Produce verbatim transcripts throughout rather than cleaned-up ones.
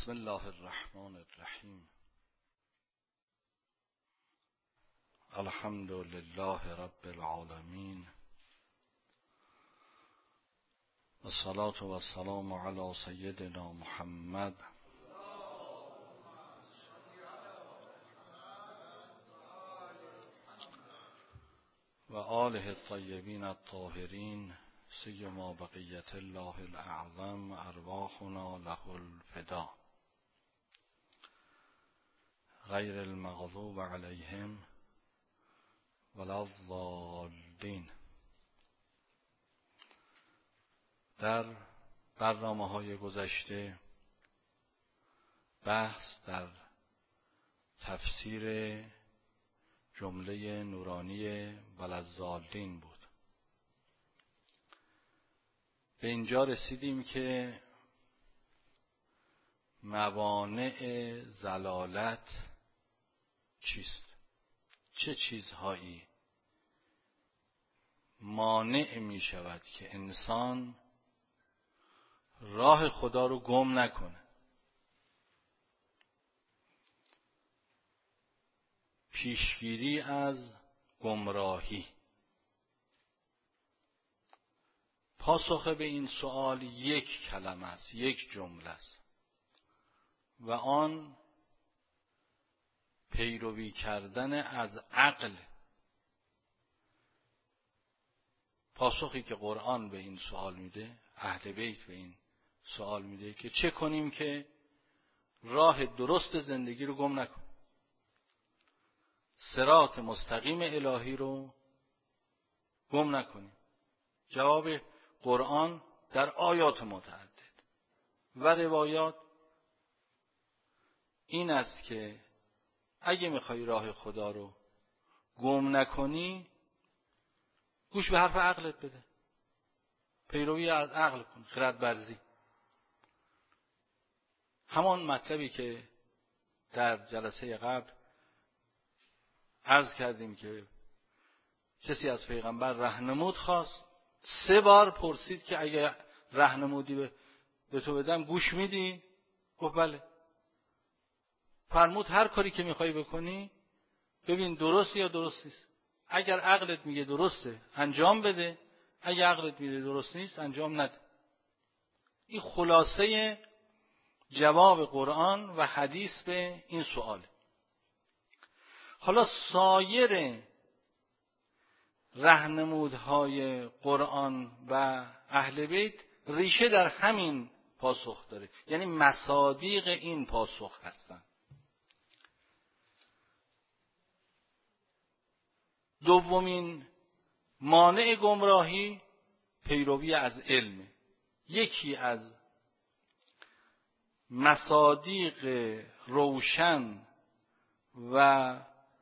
بسم الله الرحمن الرحیم. الحمد لله رب العالمین و الصلاة و السلام علی سیدنا محمد و آله الطیبین الطاهرین سیما بقیت الله الاعظم ارواحنا له الفدا غیر المغضوب علیهم ولا الضالین. در برنامه‌های گذشته بحث در تفسیر جمله نورانی وللضالین بود. به اینجا رسیدیم که موانع ضلالت چیست؟ چه چیزهایی مانع می شود که انسان راه خدا رو گم نکنه؟ پیشگیری از گمراهی. پاسخ به این سوال یک کلمه است، یک جمله است و آن پیروی کردن از عقل. پاسخی که قرآن به این سوال میده، اهل بیت به این سوال میده که چه کنیم که راه درست زندگی رو گم نکنیم، صراط مستقیم الهی رو گم نکنیم. جواب قرآن در آیات متعدد و روایات این است که اگه میخوای راه خدا رو گم نکنی، گوش به حرف عقلت بده، پیروی از عقل کن، خرد ورزی. همان مطلبی که در جلسه قبل عرض کردیم که کسی از پیغمبر راهنمود خواست، سه بار پرسید که اگه راهنمودی به تو بدم گوش میدی؟ گفت بله. فرمود هر کاری که میخوای بکنی ببین درست یا درست نیست. اگر عقلت میگه درسته انجام بده، اگر عقلت میگه درست نیست انجام نده. این خلاصه جواب قرآن و حدیث به این سوال. حالا سایر راهنمودهای قرآن و اهل بیت ریشه در همین پاسخ داره، یعنی مصادیق این پاسخ هستند. دومین مانع گمراهی پیروی از علم. یکی از مصادیق روشن و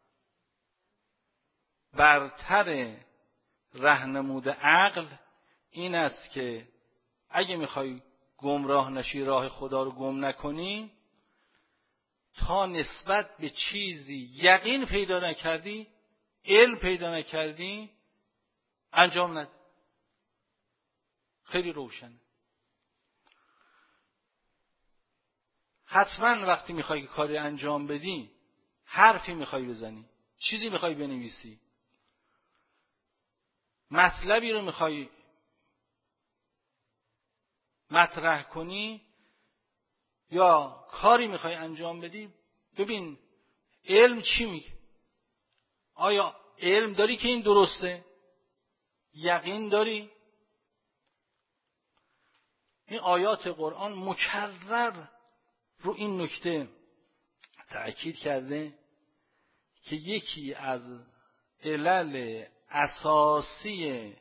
برتر راهنمود عقل این است که اگه میخوای گمراه نشی، راه خدا رو گم نکنی، تا نسبت به چیزی یقین پیدا نکردی، علم پیدا نکردی، انجام نده. خیلی روشنه. حتما وقتی میخوای کاری انجام بدی، حرفی میخوای بزنی، چیزی میخوای بنویسی، مطلبی رو میخوای مطرح کنی یا کاری میخوای انجام بدی، ببین علم چی میگه. آیا علم داری که این درسته؟ یقین داری؟ این آیات قرآن مکرر رو این نکته تأکید کرده که یکی از علل اساسی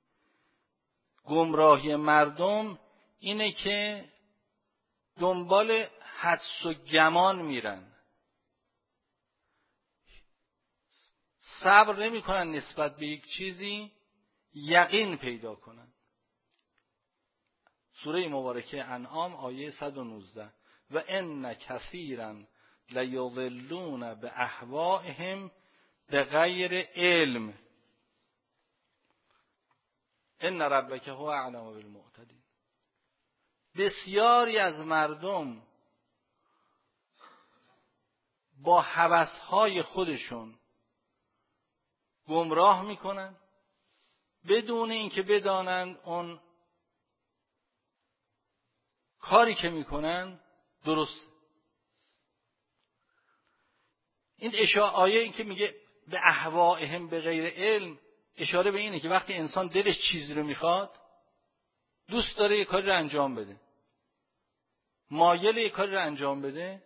گمراهی مردم اینه که دنبال حدس و گمان میرن، صبر نمی کنن نسبت به یک چیزی یقین پیدا کنن. سوره مبارکه انعام آیه صد و نوزده و ان کثیرا لیضلون باهوائهم بغیر علم ان ربک هو اعلم بالمعتدین. بسیاری از مردم با هوس‌های خودشون گمراه میکنن بدون اینکه بدانند اون کاری که میکنن درست. این اشاره آیه این که میگه به اهوائهم به غیر علم، اشاره به اینه که وقتی انسان دلش چیزی رو میخواد، دوست داره یک کاری رو انجام بده، مایل یک کاری رو انجام بده،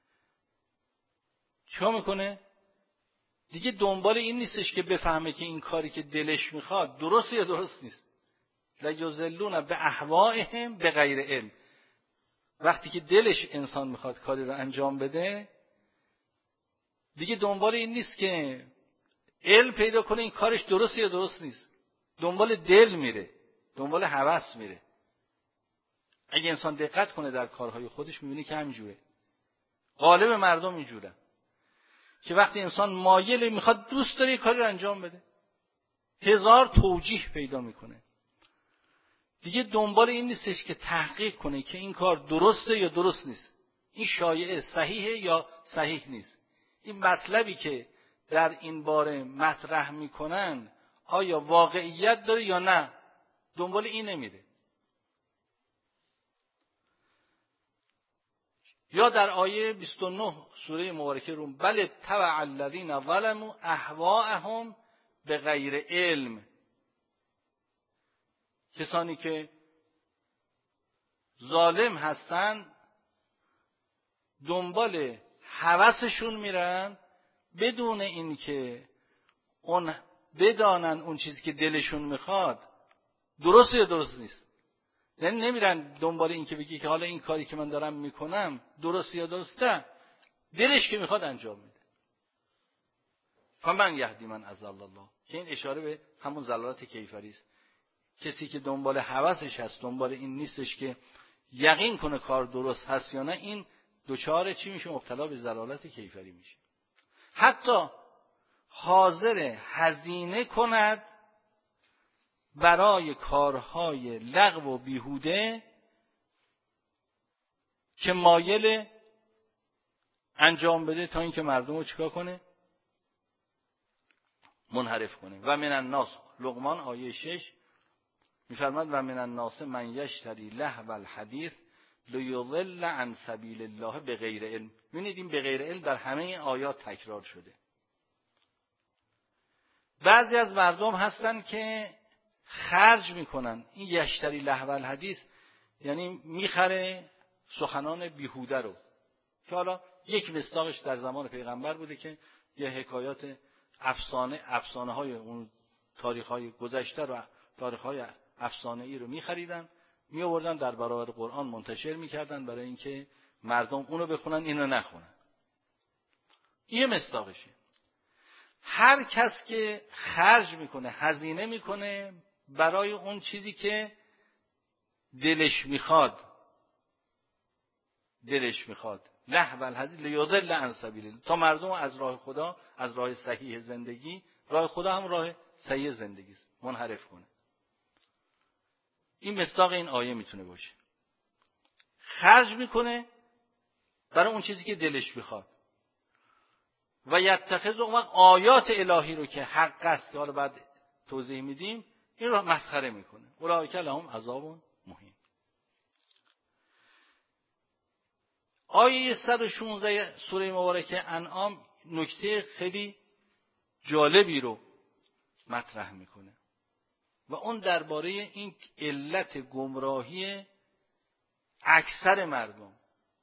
چیکار میکنه؟ دیگه دنبال این نیستش که بفهمه که این کاری که دلش میخواد درسته یا درست نیست. لیضلون به اهوائهم به غیر علم. وقتی که دلش انسان میخواد کاری رو انجام بده، دیگه دنبال این نیست که علم پیدا کنه این کارش درسته یا درست نیست، دنبال دل میره، دنبال هوس میره. اگه انسان دقت کنه در کارهای خودش میبینه که همینجوره. غالب مردم اینجوره که وقتی انسان مایل میخواد دوست داره یک کاری رو انجام بده، هزار توجیه پیدا میکنه. دیگه دنبال این نیستش که تحقیق کنه که این کار درسته یا درست نیست، این شایعه صحیحه یا صحیح نیست. این مطلبی که در این باره مطرح میکنن آیا واقعیت داره یا نه، دنبال این نمیره. یا در آیه بیست و نه سوره مبارکه روم، بل تبع الذین ظلموا اهواءهم به غیر علم. کسانی که ظالم هستن دنبال هوسشون میرن بدون اینکه اون بدانن اون چیزی که دلشون میخواد درسته یا درست نیست. یعنی نمیرن دنبال این که بگی که حالا این کاری که من دارم میکنم درست یا درسته، دلش که میخواد انجام میده. فمن یهدی من اضل الله، که این اشاره به همون ضلالت کیفری است. کسی که دنبال هوسش هست، دنبال این نیستش که یقین کنه کار درست هست یا نه، این دوچار چی میشه؟ مبتلا به ضلالت کیفری میشه. حتی حاضر هزینه کند برای کارهای لغو و بیهوده که مایل انجام بده تا اینکه مردم رو چیکار کنه؟ منحرف کنه. و من الناس، لقمان آیه شش میفرماد و من الناس من یشتری لهو الحدیث لیضل عن سبیل الله به غیر علم. می‌بینید این به غیر علم در همه این آیات تکرار شده. بعضی از مردم هستن که خرج میکنن. این یشتری لهو الحدیث یعنی میخره سخنان بیهوده رو، که حالا یک مصداقش در زمان پیغمبر بوده که یه حکایات افسانه افسانه های اون تاریخ های گذشته رو، تاریخ های افسانه ای رو میخریدن، میآوردن در برابر قرآن منتشر میکردن برای اینکه مردم اونو بخونن اینو نخونن. این مصداقشه. هر کس که خرج میکنه، هزینه میکنه برای اون چیزی که دلش میخواد، دلش میخواد لهو الحدیث لیضل عن سبیل الله، تا مردم از راه خدا، از راه صحیح زندگی، راه خدا هم راه صحیح زندگی است، منحرف کنه. این مصداق این آیه میتونه باشه. خرج میکنه برای اون چیزی که دلش میخواد و یتخذ اون آیات الهی رو که حق است، که حالا بعد توضیح میدیم، این رو مسخره میکنه. اولئک لهم عذاب مهین. آیه صد و شانزده سوره مبارکه انعام نکته خیلی جالبی رو مطرح میکنه و اون درباره این علت گمراهی اکثر مردم،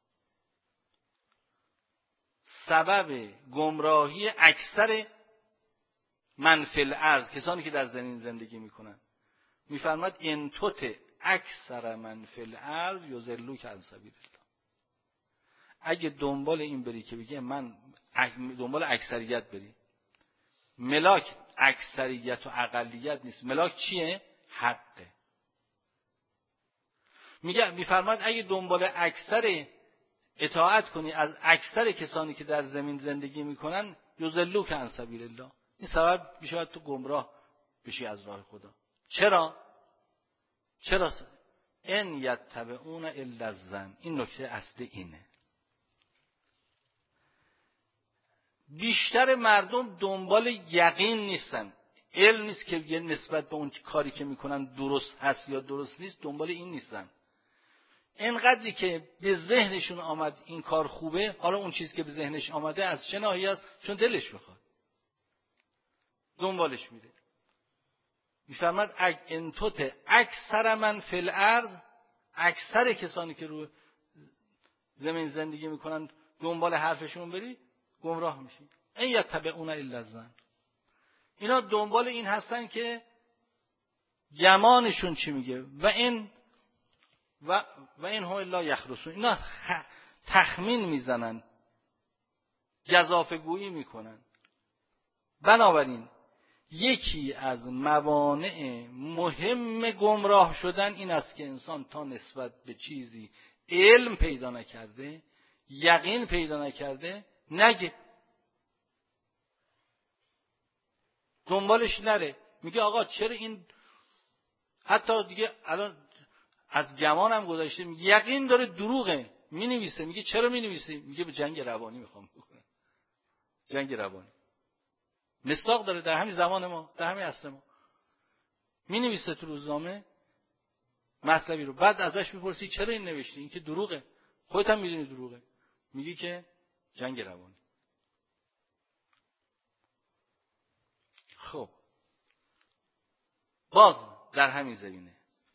سبب گمراهی اکثر من فی الارض، کسانی که در زمین زندگی میکنن. میفرماد ان تطع اکثر من فی الارض یضلوک عن سبیل الله. اگه دنبال این بری که بگه من دنبال اکثریت بری، ملاک اکثریت و اقلیت نیست. ملاک چیه؟ حقه. میگه میفرماد اگه دنبال اکثر اطاعت کنی از اکثر کسانی که در زمین زندگی میکنن، یضلوک عن سبیل الله، این سبب میشه تو گمراه بشی از راه خدا. چرا؟ چرا؟ ان یتبعون الا الظن. این نکته اصلی اینه. بیشتر مردم دنبال یقین نیستن، علم نیست که یه نسبت به اون کاری که میکنن درست هست یا درست نیست، دنبال این نیستن. اینقدری که به ذهنشون آمد این کار خوبه، حالا اون چیزی که به ذهنش آمده از چه ناحیه‌ای است؟ چون دلش میخواد دنبالش میره. میفرماد انتوت اکثر من فی الارض، اکثر کسانی که روی زمین زندگی میکنن دنبال حرفشون بری گمراه میشی. این یتبعون الا الظن، اینا دنبال این هستن که گمانشون چی میگه و این و و این هم الا یخرسون، اینا تخمین میزنن، گزافه گویی میکنن. بنابراین یکی از موانع مهم گمراه شدن این است که انسان تا نسبت به چیزی علم پیدا نکرده، یقین پیدا نکرده، نگه، دنبالش نره. میگه آقا چرا این، حتی دیگه الان از گمان هم گذاشته، یقین داره دروغه، مینویسه. میگه چرا مینویسی؟ میگه به جنگ روانی میخوام بکنم. جنگ روانی مصداق داره در همین زمان ما، در همین عصر ما. مینویسه تو روزنامه مطلبی رو، بعد ازش میپرسی چرا این نوشتی؟ این که دروغه، خودت هم میدونی دروغه. میگی که جنگ روانی. خب باز در همین زمینه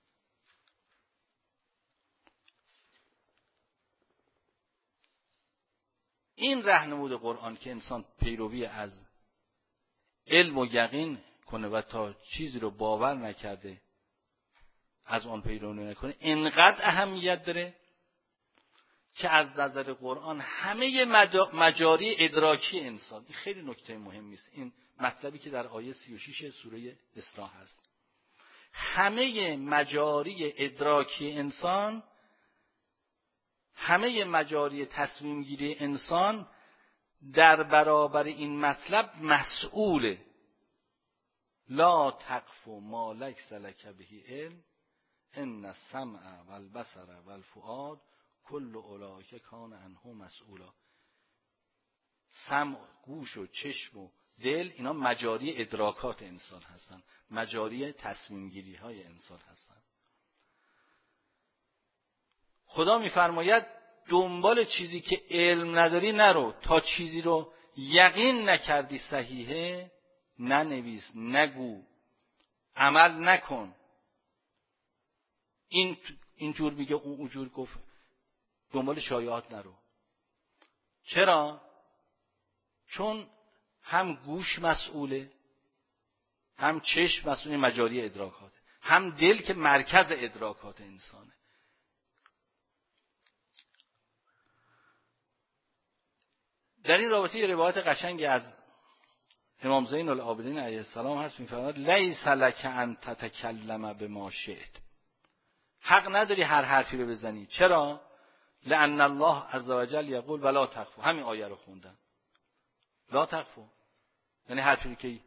این راهنمود قرآن که انسان پیروی از علم و یقین کنه و تا چیزی رو باور نکرده از آن پیروی نکنه، اینقدر اهمیت داره که از نظر قرآن همه مجاری ادراکی انسان، این خیلی نکته مهمی است، این مطلبی که در آیه سی و شش سوره اسراء هست، همه مجاری ادراکی انسان، همه مجاری تصمیم گیری انسان در برابر این مطلب مسئوله. لا تقف ما لیس لک به علم ان السمع والبصر والفؤاد کل اولئک کان عنه مسئولا. سمع، گوش و چشم و دل، اینا مجاری ادراکات انسان هستن، مجاری تصمیم گیری های انسان هستن. خدا میفرماید دنبال چیزی که علم نداری نرو، تا چیزی رو یقین نکردی صحیحه ننویس، نگو، عمل نکن. این اینجور میگه، اون اونجور گفت، دنبال شایعات نرو. چرا؟ چون هم گوش مسئوله، هم چشم مسئول مجاری ادراکاته، هم دل که مرکز ادراکات انسانه. در این رابطه یه روایت قشنگی از امام زین العابدین علیه السلام هست، می‌فرماید لیس لک ان تتکلم بما شئت، حق نداری هر حرفی رو بزنی. چرا؟ لأن الله عز وجل یقول ولا تخفوا. همین آیه رو خوندن، لا تخفوا یعنی حرفی رو که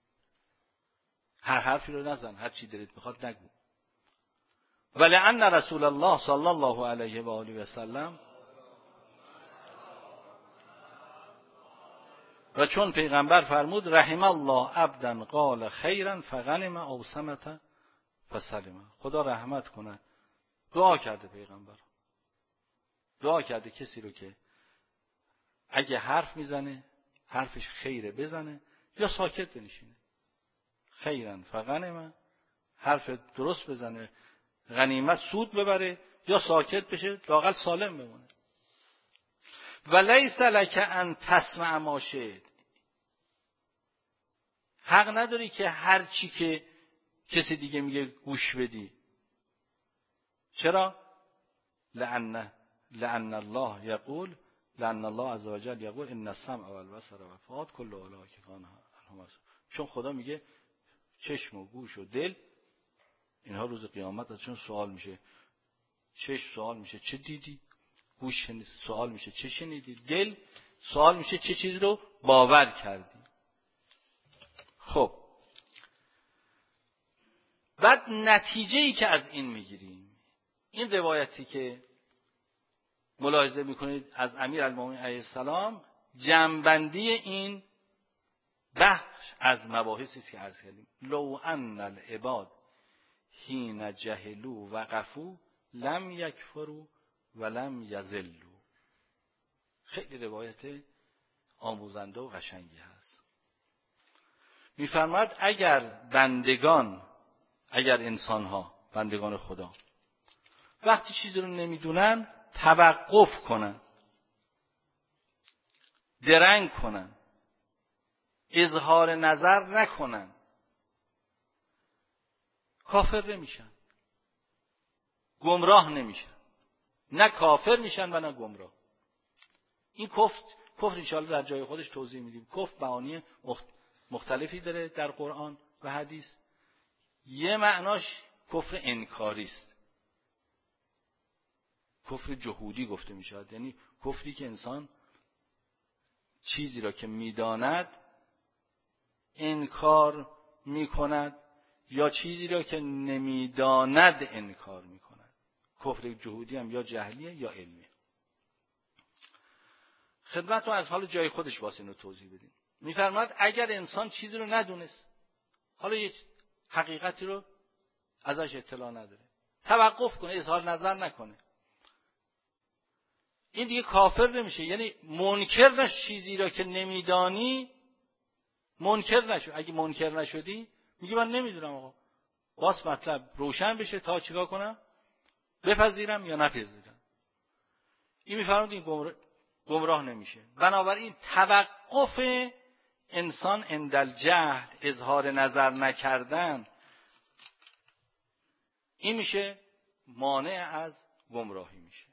هر حرفی رو نزن، هر چی دلت میخواد نگو. ولأن رسول الله صلی الله علیه و آله و سلم، و چون پیغمبر فرمود رحم الله عبدا قال خیرا فغنم او صمت فسلم، خدا رحمت کنه، دعا کرده پیغمبر، دعا کرده کسی رو که اگه حرف میزنه حرفش خیره بزنه یا ساکت بنشینه. خیرا فغنم، حرف درست بزنه، غنیمت سود ببره، یا ساکت بشه لااقل سالم بمونه. و لیس لک ان تسمع ما شئت، حق نداری که هر چی که کسی دیگه میگه گوش بدی. چرا؟ لأن لأن الله یقول لأن الله عز وجل یقول ان السمع والبصر والفؤاد کل اولئک کان عنه مسئولا. چون خدا میگه چشم و گوش و دل، اینها روز قیامت ازشون سوال میشه. چشم سوال میشه چه دیدی؟ گوش سوال میشه چه شنیدی؟ دل سوال میشه چه چیز رو باور کردی؟ خب بعد نتیجه ای که از این میگیریم، این روایتی که ملاحظه میکنید از امیرالمومنین علیه السلام جمع‌بندی این بخش از مباحثی که عرض کردیم. لو ان العباد حین جهلوا وقفوا لم یکفروا ولم یضلوا. خیلی روایت آموزنده و قشنگی هست. می‌فرماید اگر بندگان، اگر انسان‌ها، بندگان خدا وقتی چیزی رو نمیدونن توقف کنن، درنگ کنن، اظهار نظر نکنن، کافر نمیشن، گمراه نمیشن. نه کافر میشن و نه گمراه. این کفر کفر انشاءالله در جای خودش توضیح میدیم. کفر معانی مختلفی داره در قرآن و حدیث. یه معناش کفر انکاری است، کفر جهودی گفته میشود، یعنی کفری که انسان چیزی را که میداند انکار میکند یا چیزی را که نمیداند انکار میکند. کفر جهودی هم یا جهلیه یا علمیه. خدمت رو از حال جای خودش واسه اینو توضیح بدیم. میفرماد اگر انسان چیزی رو ندونست، حالا یه حقیقتی رو ازش اطلاع نداره، توقف کنه، اظهار نظر نکنه، این دیگه کافر نمیشه. یعنی منکر نش چیزی را که نمیدانی، منکر نشو. اگه منکر نشدی میگی من نمیدونم آقا، باز مطلب روشن بشه تا چیکار کنم، بپذیرم یا نپذیرم. این میفرماد این گمراه, گمراه نمیشه. بنابراین توقف انسان عند الجهل، اظهار نظر نکردن، این میشه مانع از گمراهی میشه.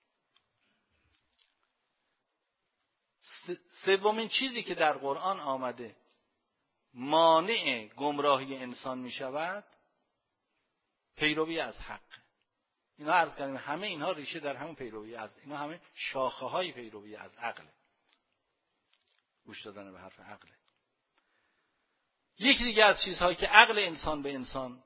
سومین چیزی که در قرآن آمده مانع گمراهی انسان میشود پیروی از حق. اینا عرض کردیم همه اینها ریشه در همون پیروی از، اینا همه شاخه های پیروی از عقل، گوش دادن به حرف عقل. یکی دیگه از چیزهایی که عقل انسان به انسان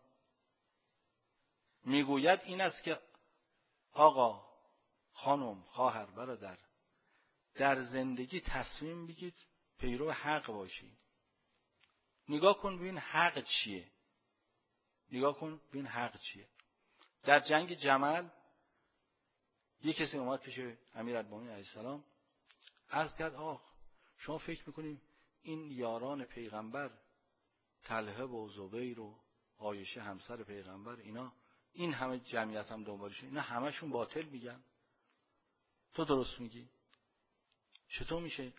میگوید این است که آقا، خانم، خواهر، برادر، در زندگی تصمیم بگید پیرو حق باشید. نگاه کن ببین حق چیه، نگاه کن ببین حق چیه. در جنگ جمل یک کسی اومد پیش امیرالمومنین علیه السلام، عرض کرد آقا شما فکر میکنید این یاران پیغمبر، طلحه و زبیر و عایشه همسر پیغمبر، اینا این همه جمعیت هم دنبالشون، اینا همشون باطل میگن؟ تو درست میگی؟ چطور میشه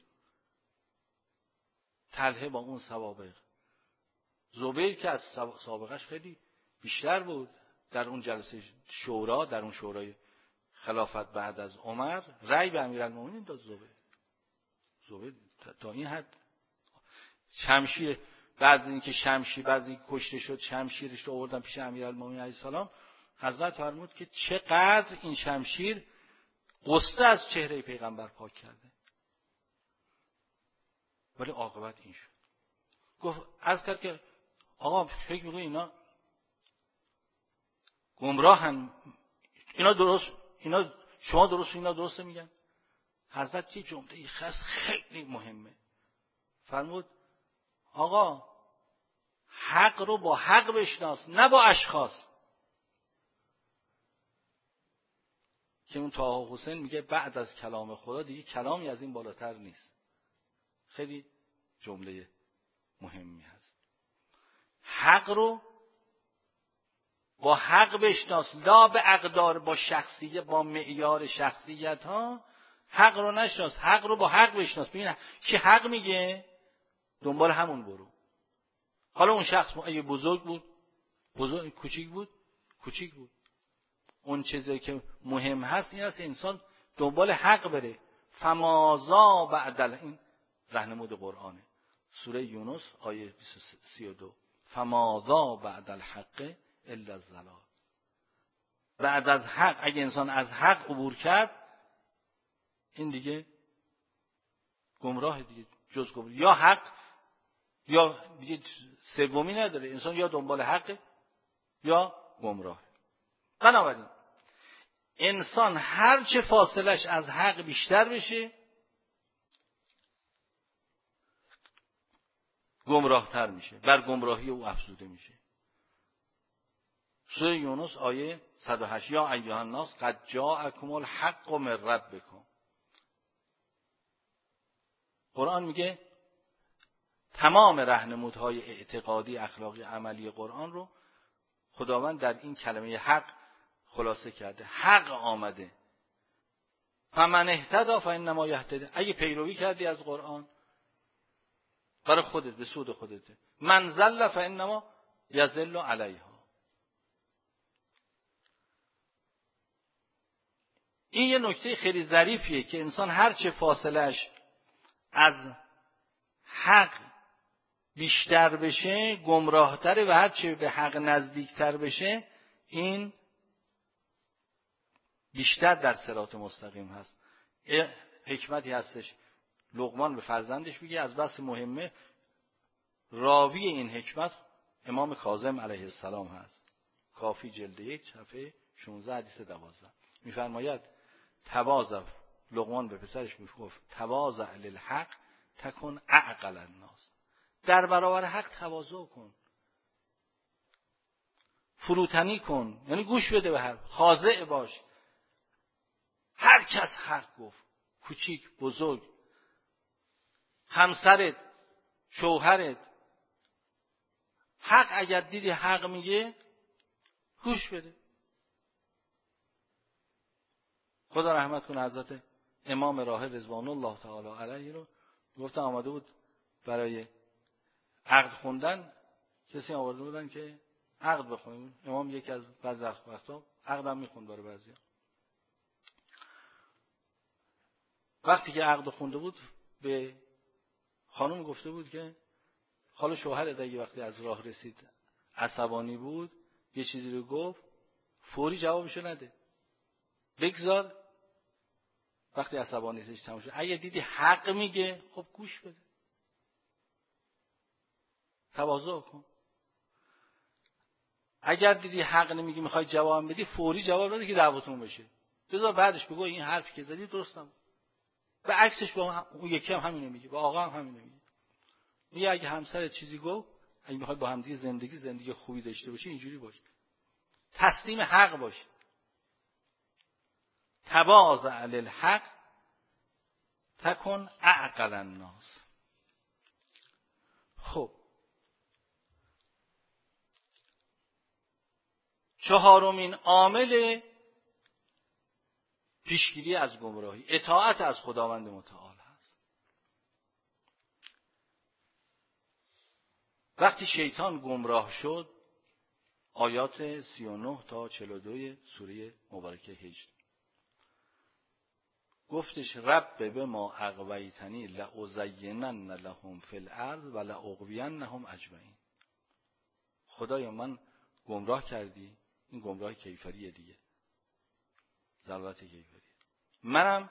طلحه با اون سوابق، زبیر که از سابقش خیلی بیشتر بود، در اون جلسه شورا، در اون شورای خلافت بعد از عمر رأی به امیرالمومنین داد زبیر. زبیر تا این حد شمشیر، بعد از اینکه شمشیر بعد از اینکه کشته شد شمشیرش رو آوردن پیش امیرالمومنین علیه السلام، حضرت فرمود که چقدر این شمشیر غصه از چهره پیغمبر پاک کرده، ولی عاقبت این شد. گفت عرض کرد که آقا فکر می‌کنی اینا گمراهن، اینا درست، اینا شما درست، اینا درست میگن؟ حضرت یه جمله خاص خیلی مهمه فرمود آقا حق رو با حق بشناس، نه با اشخاص. که اون طه حسین میگه بعد از کلام خدا دیگه کلامی از این بالاتر نیست. خیلی جمله مهمی هست. حق رو با حق بشناس، لا به اقدار، با شخصیت، با معیار شخصیت ها حق رو نشناس، حق رو با حق بشناس. ببین کی حق میگه دنبال همون برو. حالا اون شخص اگه بزرگ بود بزرگ، کوچیک بود کوچیک بود، اون چیزی که مهم هست این است انسان دنبال حق بره. فمازا بعدل، این راهنمود قرآنه، سوره یونس آیه سی و دو، فمازا بعد الحق الا الضلال. بعد از حق، اگه انسان از حق عبور کرد این دیگه گمراه دیگه، جز گمراه. یا حق یا دیگه سومی نداره، انسان یا دنبال حق یا گمراه. بنابراین انسان هر چه فاصلش از حق بیشتر بشه گمراهتر میشه، بر گمراهی او افزوده میشه. سوره یونس آیه صد و هشت یا ایها الناس قد جاءکم الحق من ربکم. قرآن میگه تمام راهنمودهای اعتقادی، اخلاقی، عملی قرآن رو خداوند در این کلمه حق خلاصه کرده. حق آمده. فمن اهتدی فانما یهتدی. اگه پیروی کردی از قرآن برای خودت، به سود خودته. من ضل فانما یضل علیها. این یه نکته خیلی ظریفیه که انسان هر چه فاصلش از حق بیشتر بشه گمراهتره و هر چه به حق نزدیکتر بشه این بیشتر در صراط مستقیم هست. حکمتی هستش لقمان به فرزندش میگه، از بس مهمه، راوی این حکمت امام کاظم علیه السلام هست. کافی جلد یک صفحه شانزده حدیث دوازده میفرماید تواضع، لقمان به پسرش میگفت تواضع للحق تکن اعقل الناس. در برابر حق تواضع کن، فروتنی کن، یعنی گوش بده به حرف، خاضع باش. هر کس حق گفت، کوچیک بزرگ، همسرت، شوهرت، حق اگر دیدی حق میگه گوش بده. خدا رحمت کنه حضرت امام راحل رضوان الله تعالی علیه رو گفتن آمده بود برای عقد خوندن، کسی آورده بودن که عقد بخونیم. امام یکی از بعض وقتا عقدم میخوند برای بعضیا. وقتی که عقد خونده بود به خانم گفته بود که حالا شوهر دیگه وقتی از راه رسید عصبانی بود یه چیزی رو گفت، فوری جوابشو نده، بگذار وقتی عصبانیتش تموم شد اگه دیدی حق میگه خب گوش بده، تواضع کن. اگر دیدی حق نمیگه میخوای جواب بدی فوری جواب بده که دعواتون بشه، بذار بعدش بگو این حرفی که زدی درست نبود. به عکسش با اون یکی هم همینو میگه، با آقا هم همینو میگه. میگه اگه همسرت چیزی گفت، اگه میخوای با هم دیگه زندگی زندگی خوبی داشته باشی اینجوری باش، تسلیم حق باش. تواضع للحق تکن اعقل الناس. خب چهارمین عامل پیشگیری از گمراهی اطاعت از خداوند متعال هست. وقتی شیطان گمراه شد، آیات سی و نه تا چهل و دو سوره مبارکه هجر گفتش رب بما اغویتنی لازینن لهم فی الارض و لاغوینهم اجمعین. خدایا من گمراه کردی، این گمراه کیفریه دیگه، ضلالت کیفریه. منم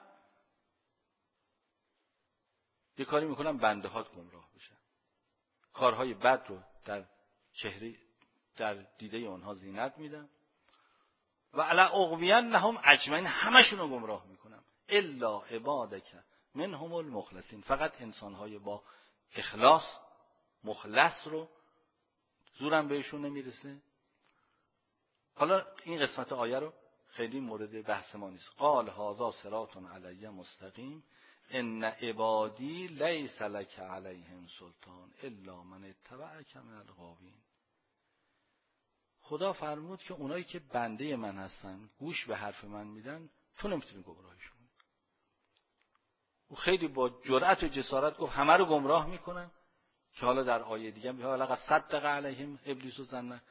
یه کاری میکنم بنده هات گمراه بشن، کارهای بد رو در چهره در دیده اونها زینت میدم و لاغوینهم اجمعین، همشون رو گمراه میکنم الا عبادک منهم المخلصین، فقط انسانهای با اخلاص مخلص رو زورم بهشون نمیرسه. حالا این قسمت آیه رو خیلی مورد بحث ما نیست. قال هذا صراط علی مستقیم ان عبادی لیس لک علیهم سلطان الا من اتبعک من الغاوین. خدا فرمود که اونایی که بنده من هستن، گوش به حرف من میدن، تو نمیتونی گمراهشون کنی. او خیلی با جرأت و جسارت گفت همه رو گمراه میکنم، که حالا در آیه دیگه میگه لقد صدق علیهم ابلیس و ظن،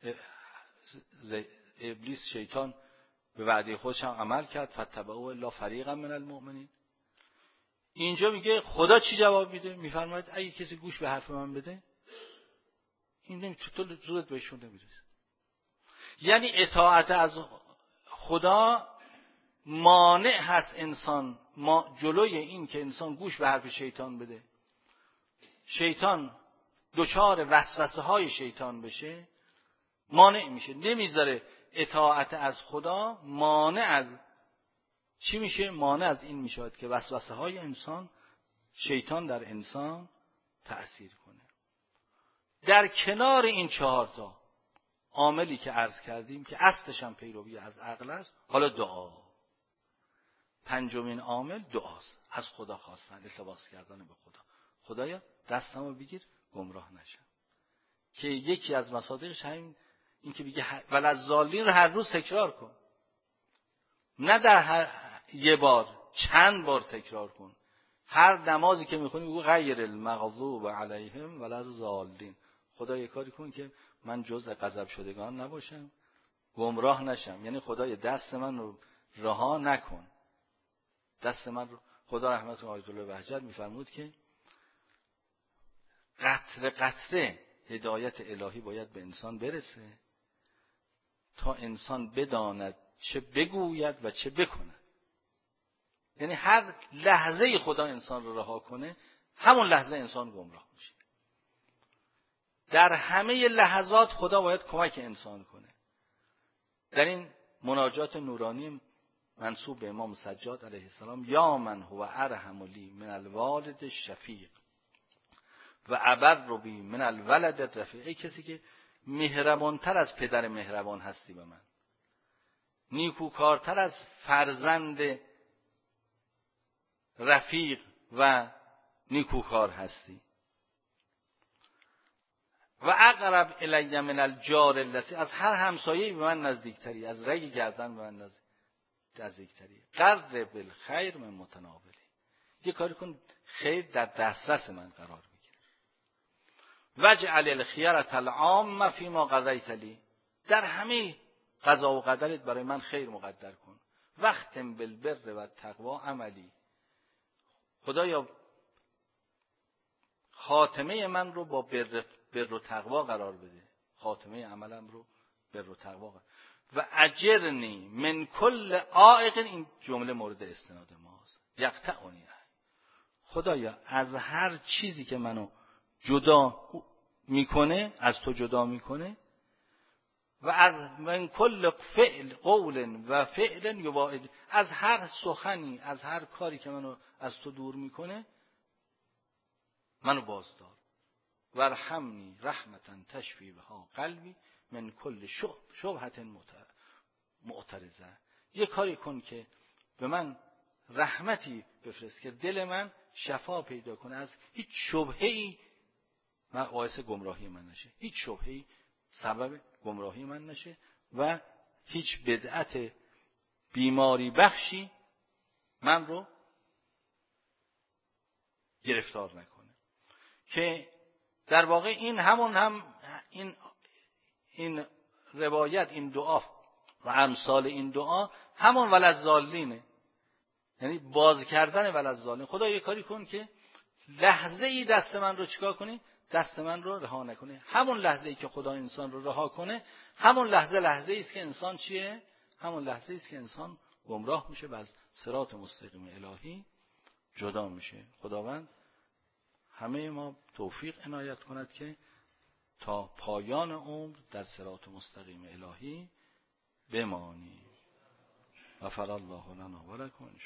ابلیس شیطان به وعده خودش هم عمل کرد، فتبعوا الا فریقا من المؤمنین. اینجا میگه خدا چی جواب میده؟ میفرماید اگه کسی گوش به حرف من بده این نمیتونه، تو زورت بهشون نمیرسه. یعنی اطاعت از خدا مانع هست انسان، ما جلوی این که انسان گوش به حرف شیطان بده، شیطان دچار وسوسه های شیطان بشه، مانع میشه، نمیذاره. اطاعت از خدا مانع از چی میشه؟ مانع از این میشود که وسوسه های انسان، شیطان در انسان تأثیر کنه. در کنار این چهار تا عاملی که عرض کردیم که اصلش هم پیروی از عقل است، حالا دعا. پنجمین عامل دعاست، از خدا خواستن، التماس کردن به خدا. خدایا دستمو بگیر گمراه نشم. که یکی از مصادیقش همین این که بگه ولضالین رو هر روز تکرار کن. نه در هر یه بار، چند بار تکرار کن. هر نمازی که میخونی بگو غیر المغضوب علیهم ولضالین. خدا یه کاری کن که من جزء غضب شدگان نباشم، گمراه نشم. یعنی خدای دست من رو رها نکن. دست من رو. خدا رحمت آیت الله بهجت میفرمود که قطره قطره هدایت الهی باید به انسان برسه تا انسان بداند چه بگوید و چه بکند. یعنی هر لحظه خدا انسان رو رها کنه، همون لحظه انسان گمراه میشه. در همه لحظات خدا باید کمک انسان کنه. در این مناجات نورانی منسوب به امام سجاد علیه السلام، یا من هو ارحم لی من الوالد الشفیق و ابر بی من الولد الرفیق. ای کسی که مهربانتر از پدر مهربان هستی به من، نیکوکارتر از فرزند رفیق و نیکوکار هستی. و اقرب الی من الجار الذی، از هر همسایه‌ای به من نزدیکتری، از رگ گردن به من نزدیکتری. قرب الخیر من متناولی، یه کاری کن خیر در دسترس من قرار بگیره. وجعل الخیرة العامة فیما قضیت لی، در همه قضا و قدرت برای من خیر مقدر کن. واختم بالبر و التقوی عملی، خدایا خاتمه من رو با بر, بر و تقوا قرار بده، خاتمه عملم رو بر و تقوا قرار. و اجرنی من کل عائق، این جمله مورد استناد ماست، یقطعنی، خدایا از هر چیزی که منو جدا میکنه، از تو جدا میکنه، و از من کل فعل قول و فعل یباعد، از هر سخنی، از هر کاری که منو از تو دور میکنه منو بازدار. ورحمنی رحمتا تشفی بها قلبی من کل شبهت معترضه، یه کاری کن که به من رحمتی بفرست که دل من شفا پیدا کنه، از هیچ شبهه‌ای باعث گمراهی من نشه، هیچ شبهه‌ای سبب گمراهی من نشه و هیچ بدعت بیماری بخشی من رو گرفتار نکنه. که در واقع این همون هم این این روایت، این دعا و امثال این دعا همون ولضالینه، یعنی باز کردن ولضالین. خدا یه کاری کن که لحظه ای دست من رو چیکار کنی؟ دست من رو رها نکنه. همون لحظه ای که خدا انسان رو رها کنه، همون لحظه لحظه ای است که انسان چیه؟ همون لحظه ای است که انسان گمراه میشه و از صراط مستقیم الهی جدا میشه. خداوند همه ما توفیق عنایت کند که تا پایان عمر در صراط مستقیم الهی بمانیم. غفر الله لنا و لکم.